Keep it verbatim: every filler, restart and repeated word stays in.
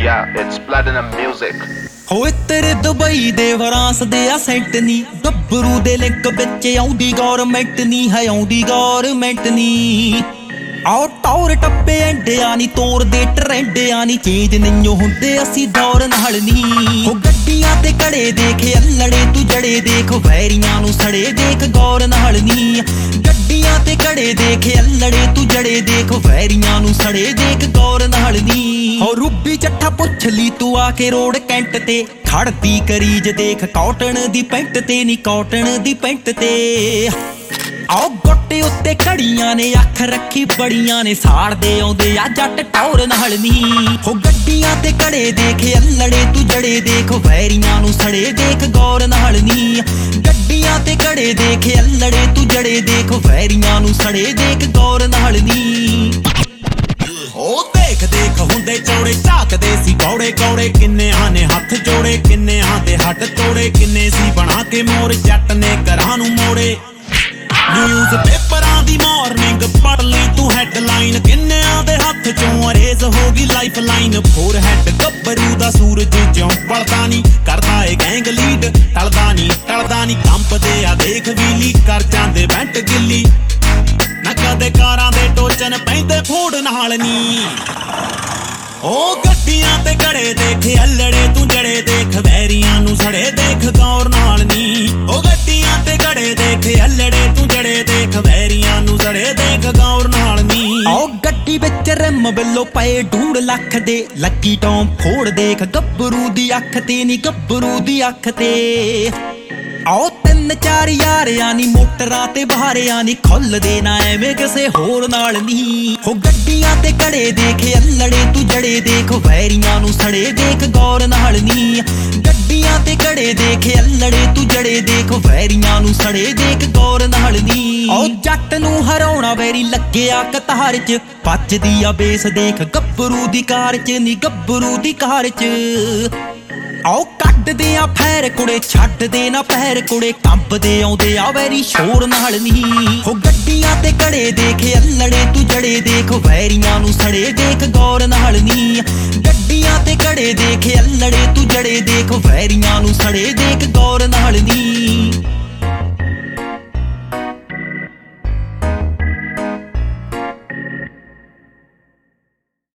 Yeah, it's Platinum Music. ਹੋਏ ਤੇਰੇ Dubai ਦੇ ਫਰਾਂਸ ਦੇ ਆ ਸੈਂਟ ਨੀ ਗੱਭਰੂ ਦੇ ਲਿੰਕ ਵਿੱਚ ਆਉਂਦੀ ਗੌਰਮੈਂਟ ਨੀ ਹੈ ਆਉਂਦੀ ਗੌਰਮੈਂਟ ਨੀ ਆਓ ਟੌਰ ਟੱਪੇ ਐਂਡਿਆ ਨੀ ਤੋਰ ਦੇ ਟਰੈਂਡਿਆ ਨੀ ਚੇਂਜ ਨਹੀਂ ਹੁੰਦੇ ਅਸੀਂ ਦੌਰ ਨਾਲ ਨੀ ਹੋ ਗੱਡੀਆਂ ਤੇ ਕੜੇ ਦੇਖੇ ਅਲੜੇ ਤੂੰ ਜੜੇ ਦੇਖ ਵੈਰੀਆਂ ਨੂੰ ਸੜੇ ਦੇਖ ਗੌਰ ਨਾਲ ਨੀ ਗੱਡੀਆਂ ਤੇ ਕੜੇ ਦੇਖੇ ਅਲੜੇ ਤੂੰ ਜੜੇ ਦੇਖ ਵੈਰੀਆਂ ਨੂੰ ਸੜੇ ਦੇਖ ਗੌਰ ਨਾਲ ਨੀ ਹੋ ਰੂਬੀ ਚੱਠਾ ਪੁੱਛ ਲਈ ਤੂੰ ਆ ਕੇ ਰੋਡ ਕੈਂਟ ਤੇ ਖੜਦੀ ਕਰੀਜ ਦੇਖ ਕਾਟਨ ਦੀ ਪੈਂਟ ਤੇ ਨੀ ਕਾਟਨ ਦੀ ਪੈਂਟ ਤੇ ਆਓ ਗੋਟੇ ਉੱਤੇ ਘੜੀਆਂ ਨੇ ਅੱਖ ਰੱਖੀ ਬੜੀਆਂ ਨੇ ਸਾੜਦੇ ਆਉਂਦੇ ਆ ਜੱਟ ਟੌਰ ਨਾਲ ਨੀ ਹੋ ਗੱਡੀਆਂ ਤੇ ਕੜੇ ਦੇਖੇ ਅਲੜੇ ਤੂੰ ਜੜੇ ਦੇਖ ਵੈਰੀਆਂ ਨੂੰ ਸੜੇ ਦੇਖ ਗੌਰ ਨਾਲ ਨੀ ਗੱਡੀਆਂ ਤੇ ਕੜੇ ਦੇਖੇ ਅਲੜੇ ਤੂੰ ਜੜੇ ਦੇਖ ਵੈਰੀਆਂ ਨੂੰ ਸੜੇ ਦੇਖ ਗੌਰ ਨਾਲ ਨੀ ਉਹ ਦੇਖ ਦੇਖ ਹੁੰਦੇ ਚੌੜੇ ਝਾਕਦੇ ਸੀ ਗੌੜੇ ਗੌੜੇ ਕਿੰਨਿਆਂ ਨੇ ਹੱਥ ਜੋੜੇ ਕਿੰਨਿਆਂ ਦੇ ਹੱਡ ਤੋੜੇ ਕਿੰਨੇ ਸੀ ਬਣਾ ਕੇ ਮੋਰ ਜੱਟ ਨੇ ਘਰਾਂ ਨੂੰ ਮੋੜੇ ਨਿਊਜ਼ ਪੇਪਰਾਂ ਦੀ ਮਾਰਨਿੰਗ ਪੜ ਲਈ ਤੂੰ ਹੈਡਲਾਈਨ ਕਿੰਨਿਆਂ ਦੇ ਹੱਥ ਚੋਂ ਅਰੇਜ਼ ਹੋ ਗਈ ਲਾਈਫ ਲਾਈਨ ਫੋਰ ਹੈਡ ਗੱਭਰੂ ਦਾ ਸੂਰਜ ਜਿਉਂ ਬਲਦਾ ਨਹੀਂ ਕਰਦਾ ਏ ਗੈਂਗ ਲੀਡ ਟਲਦਾ ਨਹੀਂ ਟਲਦਾ ਨਹੀਂ ਕੰਪਦੇ ਆ ਦੇਖ ਵੀਲੀ ਕਰ ਜਾਂਦੇ ਬੈਂਟ ਗਿੱਲੀ ਨਾ ਕਦੇ ਕਾਰਾਂ ਦੇ ਟੋਚਨ ਪੈਂਦੇ ਫੂਡ ਨਾਲ ਨੀ ਉਹ ਗੱਡੀਆਂ ਤੇ ਘੜੇ ਦੇਖੇ ਅਲੜੇ ਤੂੰ ਜੜੇ ਦੇਖ ਵੈਰੀਆਂ ਨੂੰ ਸੜੇ ਦੇਖ ਗੌਰ ਨਾਲ ਨੀ ਉਹ ਗੱਡੀਆਂ ਤੇ ਘੜੇ ਦੇਖੇ ਅਲੜੇ ਤੂੰ ਜੜੇ ਦੇਖ ਵੈਰੀਆਂ ਨੂੰ ਸੜੇ ਦੇਖ ਗੌਰ ਨਾਲ ਨੀ ਆਓ ਗੱਡੀ ਵਿੱਚ ਰਿਮ ਬਿੱਲੋ ਪਏ ਡੂੜ ਲੱਖ ਦੇ ਲੱਕੀ ਟੌਮ ਫੋੜ ਦੇਖ ਗੱਭਰੂ ਦੀ ਅੱਖ ਤੇ ਨੀ ਗੱਭਰੂ ਦੀ ਅੱਖ ਤੇ ਆਓ ਤਿੰਨ ਚਾਰ ਯਾਰਿਆਂ ਨੀ ਮੋਟਰਾਂ ਤੇ ਬਹਾਰਿਆਂ ਨੀ ਖੁੱਲਦੇ ਨਾ ਐਵੇਂ ਕਿਸੇ ਹੋਰ ਨਾਲ ਨੀ ਹੋ ਗੱਡੀਆਂ ਤੇ ਕੜੇ ਦੇਖੇ ਅਲੜੇ ਤੂੰ ਜੜੇ ਦੇਖ ਵੈਰੀਆਂ ਨੂੰ ਸੜੇ ਦੇਖ ਗੌਰ ਨਾਲ ਨੀ ਗੱਡੀਆਂ ਤੇ ਕੜੇ ਦੇਖੇ ਅਲੜੇ ਤੂੰ ਜੜੇ ਦੇਖ ਵੈਰੀਆਂ ਨੂੰ ਸੜੇ ਦੇਖ ਗੌਰ ਨਾਲ ਨੀ ਆਓ ਜੱਟ ਨੂੰ ਹਰਾਉਣਾ ਵੈਰੀ ਲੱਗਿਆ ਕਤਾਰ ਚ ਵੱਜਦੀ ਆ ਬੇਸ ਦੇਖ ਗੱਭਰੂ ਦੀ ਕਾਰ ਚ ਨੀ ਗੱਭਰੂ ਦੀ ਕਾਰ ਚ ਆਓ ਕੱਢਦੇ ਆ ਫੈਰ ਕੁੜੇ ਛੱਡਦੇ ਨਾ ਪਹਿਰ ਕੁੜੇ ਕੰਬਦੇ ਆਉਂਦੇ ਆ ਵੈਰੀ ਸ਼ੋਰ ਨਾਲ ਨੀ ਹੋ ਗੱਡੀਆਂ ਤੇ ਕੜੇ ਦੇਖੇ ਅਲੜੇ ਤੂੰ ਜੜੇ ਦੇਖ ਵੈਰੀਆਂ ਨੂੰ ਸੜੇ ਦੇਖ ਗੌਰ ਨਾਲ ਨੀ ਗੱਡੀਆਂ ਤੇ ਕੜੇ ਦੇਖੇ ਅਲੜੇ ਤੂੰ ਜੜੇ ਦੇਖ ਵੈਰੀਆਂ ਨੂੰ ਸੜੇ ਦੇਖ ਗੌਰ ਨਾਲ ਨੀ